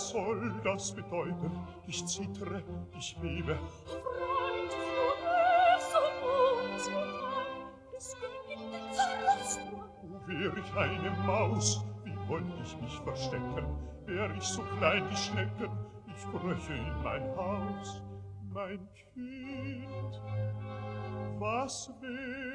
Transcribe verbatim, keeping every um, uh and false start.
Was soll das bedeuten? Ich zittere, ich bebe. Freund, du böse Mutter, des Königs zerlass nur. Oh, wär ich eine Maus, wie wollt ich mich verstecken? Wär ich so klein wie Schnecken, ich bröche in mein Haus. Mein Kind, was wär